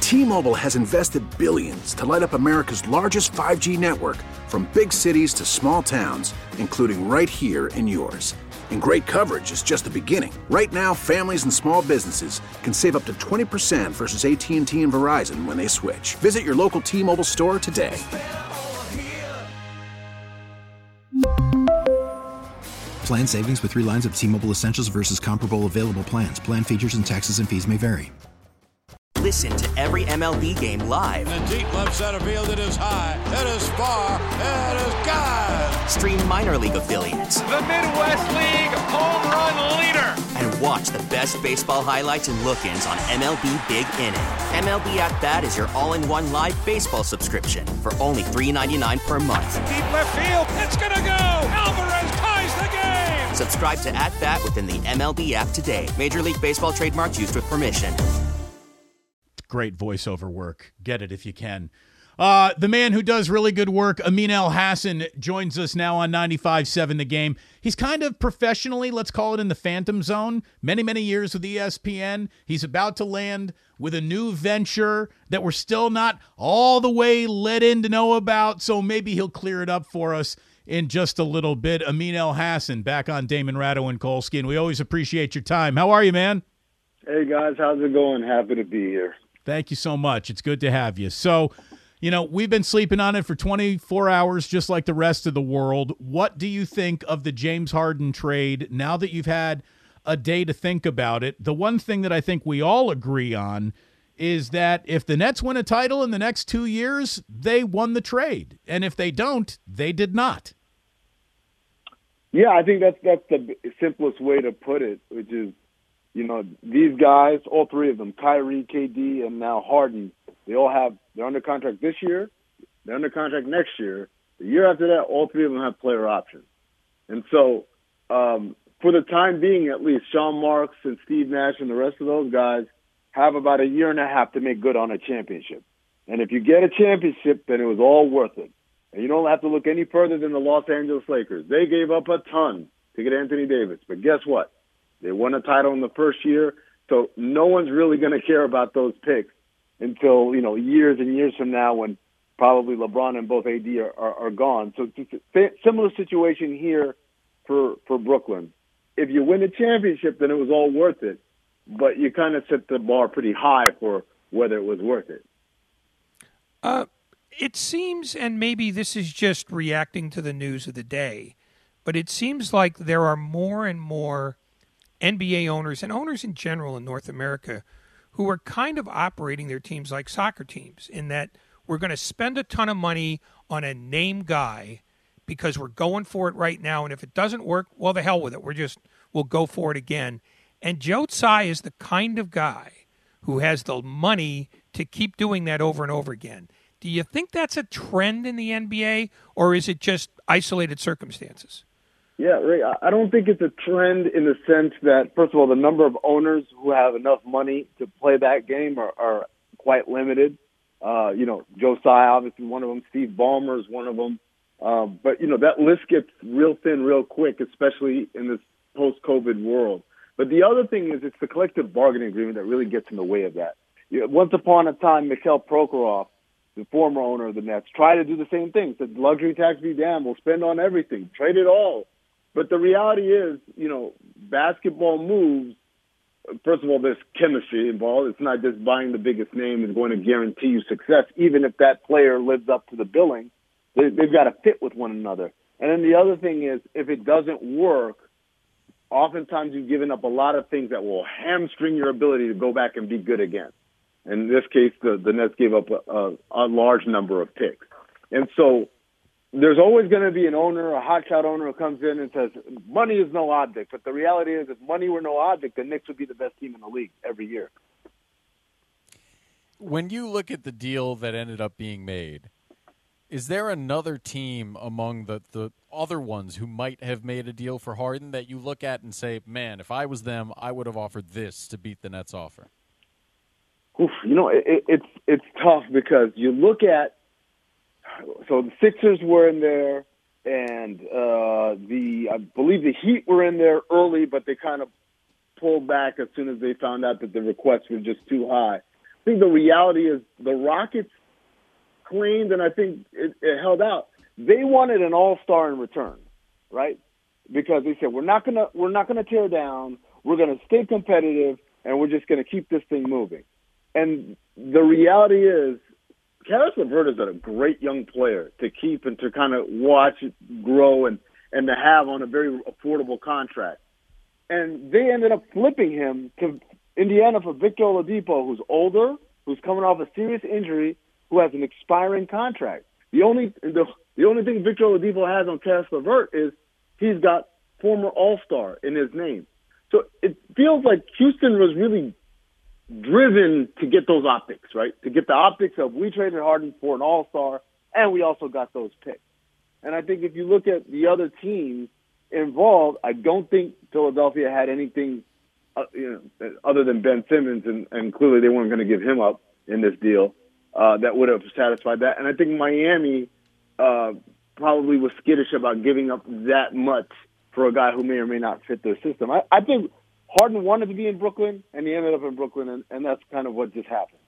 T-Mobile has invested billions to light up America's largest 5G network, from big cities to small towns, including right here in yours. And great coverage is just the beginning. Right now, families and small businesses can save up to 20% versus AT&T and Verizon when they switch. Visit your local T-Mobile store today. Plan savings with 3 lines of T-Mobile Essentials versus comparable available plans. Plan features and taxes and fees may vary. Listen to every MLB game live. In the deep left center field, it is high, it is far, it is gone. Stream minor league affiliates. The Midwest League home run leader. And watch the best baseball highlights and look-ins on MLB Big Inning. MLB At Bat is your all-in-one live baseball subscription for only $3.99 per month. Deep left field, it's gonna go. Alvarez ties the game. Subscribe to At Bat within the MLB app today. Major League Baseball trademarks used with permission. Great voiceover work. Get it if you can. The man who does really good work, Amin Elhassan, joins us now on 95.7 The Game. He's kind of professionally, let's call it, in the phantom zone. Many, many years with ESPN. He's about to land with a new venture that we're still not all the way let in to know about, so maybe he'll clear it up for us in just a little bit. Amin Elhassan, back on Damon Ratto and Kolsky, and we always appreciate your time. How are you, man? Hey, guys. How's it going? Happy to be here. Thank you so much. It's good to have you. So, we've been sleeping on it for 24 hours, just like the rest of the world. What do you think of the James Harden trade now that you've had a day to think about it? The one thing that I think we all agree on is that if the Nets win a title in the next 2 years, they won the trade. And if they don't, they did not. Yeah, I think that's the simplest way to put it, which is, these guys, all three of them, Kyrie, KD, and now Harden, they're under contract this year, they're under contract next year. The year after that, all three of them have player options. And so, for the time being, at least, Sean Marks and Steve Nash and the rest of those guys have about a year and a half to make good on a championship. And if you get a championship, then it was all worth it. And you don't have to look any further than the Los Angeles Lakers. They gave up a ton to get Anthony Davis. But guess what? They won a title in the first year, so no one's really going to care about those picks until, years and years from now when probably LeBron and both AD are gone. So it's a similar situation here for Brooklyn. If you win a championship, then it was all worth it, but you kind of set the bar pretty high for whether it was worth it. It seems, and maybe this is just reacting to the news of the day, but it seems like there are more and more NBA owners and owners in general in North America who are kind of operating their teams like soccer teams, in that we're going to spend a ton of money on a name guy because we're going for it right now, and if it doesn't work, well, the hell with it. We'll go for it again. And Joe Tsai is the kind of guy who has the money to keep doing that over and over again. Do you think that's a trend in the NBA, or is it just isolated circumstances? Yeah, Ray, I don't think it's a trend in the sense that, first of all, the number of owners who have enough money to play that game are quite limited. Joe Tsai, obviously one of them. Steve Ballmer is one of them. But that list gets real thin real quick, especially in this post-COVID world. But the other thing is it's the collective bargaining agreement that really gets in the way of that. Once upon a time, Mikhail Prokhorov, the former owner of the Nets, tried to do the same thing. Said, luxury tax be damned, we'll spend on everything, trade it all. But the reality is, basketball moves. First of all, there's chemistry involved. It's not just buying the biggest name is going to guarantee you success. Even if that player lives up to the billing, they've got to fit with one another. And then the other thing is, if it doesn't work, oftentimes you've given up a lot of things that will hamstring your ability to go back and be good again. In this case, the Nets gave up a large number of picks. And so there's always going to be an owner, a hotshot owner who comes in and says, money is no object. But the reality is, if money were no object, the Knicks would be the best team in the league every year. When you look at the deal that ended up being made, is there another team among the other ones who might have made a deal for Harden that you look at and say, man, if I was them, I would have offered this to beat the Nets' offer? Oof, it's tough because you look at, so the Sixers were in there, and I believe the Heat were in there early, but they kind of pulled back as soon as they found out that the requests were just too high. think the reality is the Rockets claimed, and I think it held out. They wanted an all-star in return, right? Because they said we're not gonna tear down. We're gonna stay competitive, and we're just gonna keep this thing moving. And the reality is, Caris LeVert is a great young player to keep and to kind of watch it grow and to have on a very affordable contract. And they ended up flipping him to Indiana for Victor Oladipo, who's older, who's coming off a serious injury, who has an expiring contract. The only thing Victor Oladipo has on Caris LeVert is he's got former All-Star in his name. So it feels like Houston was really driven to get those optics, right? To get the optics of we traded Harden for an All-Star, and we also got those picks. And I think if you look at the other teams involved, I don't think Philadelphia had anything other than Ben Simmons, and clearly they weren't going to give him up in this deal that would have satisfied that. And I think Miami probably was skittish about giving up that much for a guy who may or may not fit their system. I think Harden wanted to be in Brooklyn, and he ended up in Brooklyn, and that's kind of what just happened.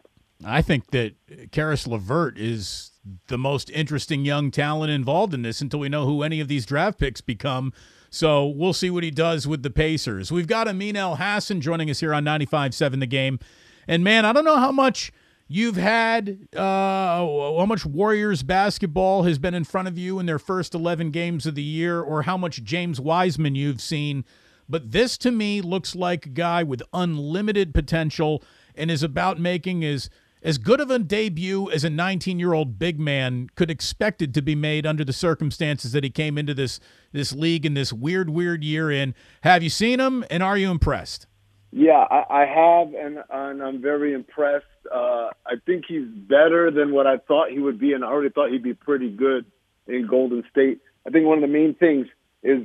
I think that Caris LeVert is the most interesting young talent involved in this until we know who any of these draft picks become. So we'll see what he does with the Pacers. We've got Amin Elhassan joining us here on 95.7 The Game. And, man, I don't know how much you've had, how much Warriors basketball has been in front of you in their first 11 games of the year, or how much James Wiseman you've seen. But this, to me, looks like a guy with unlimited potential and is about making as good of a debut as a 19-year-old big man could expect it to be made under the circumstances that he came into this league in this weird year in. Have you seen him, and are you impressed? Yeah, I have, and I'm very impressed. I think he's better than what I thought he would be, and I already thought he'd be pretty good in Golden State. I think one of the main things is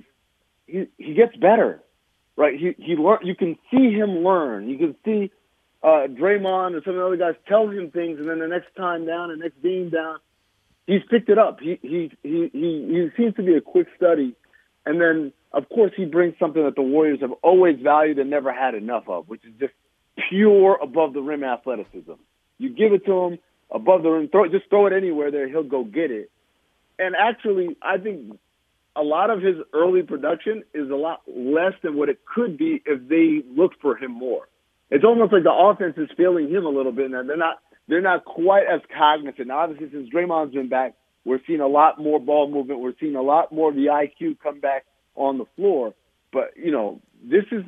he gets better, right? You can see him learn. You can see Draymond and some of the other guys tell him things, and then the next time down, the next game down, he's picked it up. He seems to be a quick study, and then of course he brings something that the Warriors have always valued and never had enough of, which is just pure above the rim athleticism. You give it to him above the rim, just throw it anywhere there, he'll go get it. And actually, I think a lot of his early production is a lot less than what it could be if they looked for him more. It's almost like the offense is failing him a little bit, and they're not quite as cognizant. Now, obviously, since Draymond's been back, we're seeing a lot more ball movement. We're seeing a lot more of the IQ come back on the floor. But this is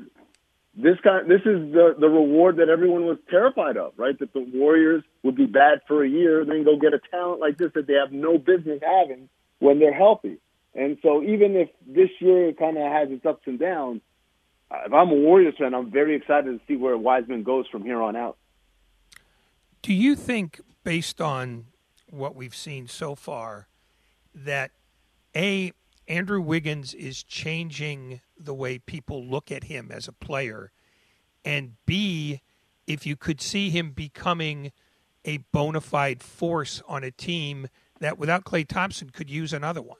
the reward that everyone was terrified of, right? That the Warriors would be bad for a year, and then go get a talent like this that they have no business having when they're healthy. And so, even if this year kind of has its ups and downs, if I'm a Warriors fan, I'm very excited to see where Wiseman goes from here on out. Do you think, based on what we've seen so far, that Andrew Wiggins is changing the way people look at him as a player, and B, if you could see him becoming a bona fide force on a team that without Klay Thompson could use another one?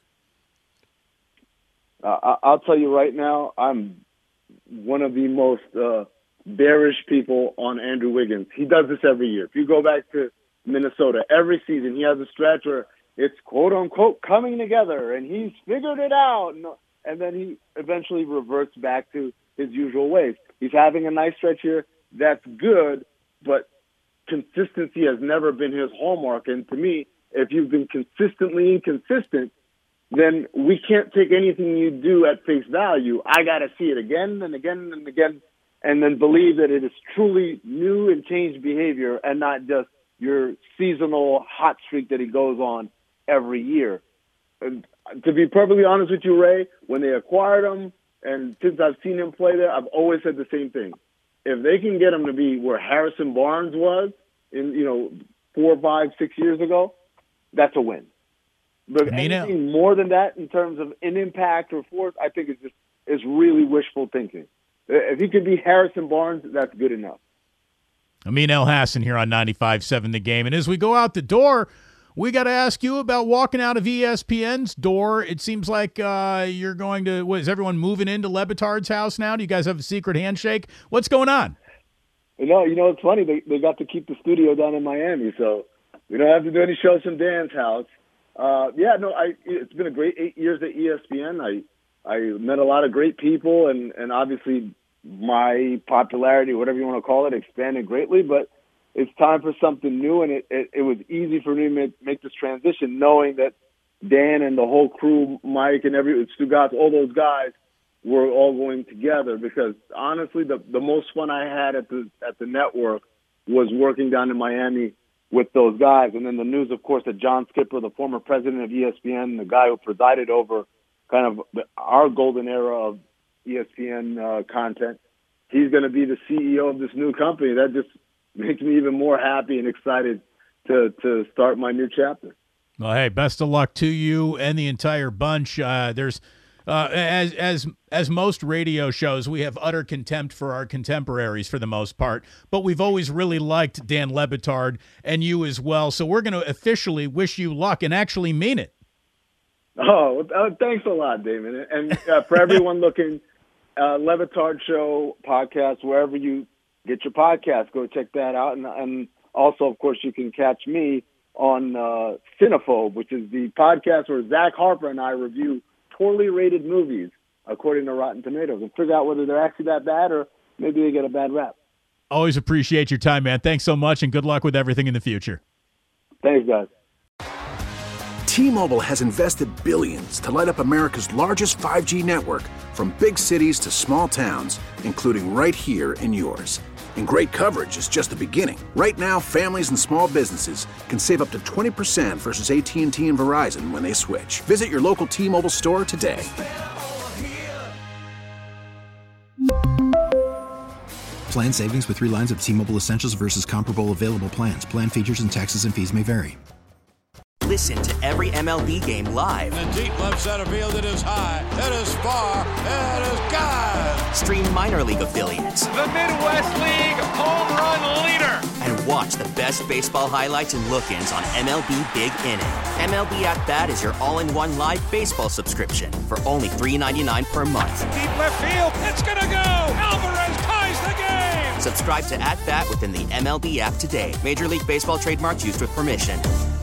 I'll tell you right now, I'm one of the most bearish people on Andrew Wiggins. He does this every year. If you go back to Minnesota, every season he has a stretch where it's quote-unquote coming together, and he's figured it out. And then he eventually reverts back to his usual ways. He's having a nice stretch here. That's good, but consistency has never been his hallmark. And to me, if you've been consistently inconsistent, then we can't take anything you do at face value. I got to see it again and again and again, and then believe that it is truly new and changed behavior and not just your seasonal hot streak that he goes on every year. And to be perfectly honest with you, Ray, when they acquired him, and since I've seen him play there, I've always said the same thing. If they can get him to be where Harrison Barnes was in 4, 5, 6 years ago, that's a win. But anything more than that in terms of an impact or force, I think it's really wishful thinking. If he could be Harrison Barnes, that's good enough. Amin Elhassan here on 95.7 The Game. And as we go out the door, we got to ask you about walking out of ESPN's door. It seems like you're going to – is everyone moving into Le Batard's house now? Do you guys have a secret handshake? What's going on? It's funny. They got to keep the studio down in Miami, so we don't have to do any shows from Dan's house. It's been a great 8 years at ESPN. I met a lot of great people, and obviously my popularity, whatever you want to call it, expanded greatly. But it's time for something new, and it was easy for me to make this transition, knowing that Dan and the whole crew, Mike and Stu Gatz, all those guys, were all going together. Because honestly, the most fun I had at the network was working down in Miami with those guys. And then the news, of course, that John Skipper, the former president of ESPN, the guy who presided over kind of our golden era of ESPN content, he's going to be the CEO of this new company. That just makes me even more happy and excited to start my new chapter. Well, hey, best of luck to you and the entire bunch. There's as most radio shows, we have utter contempt for our contemporaries for the most part, but we've always really liked Dan Le Batard and you as well. So we're going to officially wish you luck and actually mean it. Oh, thanks a lot, Damon. And for everyone looking, Le Batard Show podcast, wherever you get your podcast, go check that out. And also, of course, you can catch me on Cinephobe, which is the podcast where Zach Harper and I review poorly rated movies according to Rotten Tomatoes and figure out whether they're actually that bad or maybe they get a bad rap. Always appreciate your time, man. Thanks so much, and good luck with everything in the future. Thanks, guys. T-Mobile has invested billions to light up America's largest 5G network, from big cities to small towns, including right here in yours. And great coverage is just the beginning. Right now, families and small businesses can save up to 20% versus AT&T and Verizon when they switch. Visit your local T-Mobile store today. Plan savings with 3 lines of T-Mobile Essentials versus comparable available plans. Plan features and taxes and fees may vary. Listen to every MLB game live. In the deep left center field, it is high, it is far, it is gone. Stream minor league affiliates. The Midwest League home run leader. And watch the best baseball highlights and look-ins on MLB Big Inning. MLB At Bat is your all-in-one live baseball subscription for only $3.99 per month. Deep left field, it's gonna go. Alvarez ties the game. Subscribe to At Bat within the MLB app today. Major League Baseball trademarks used with permission.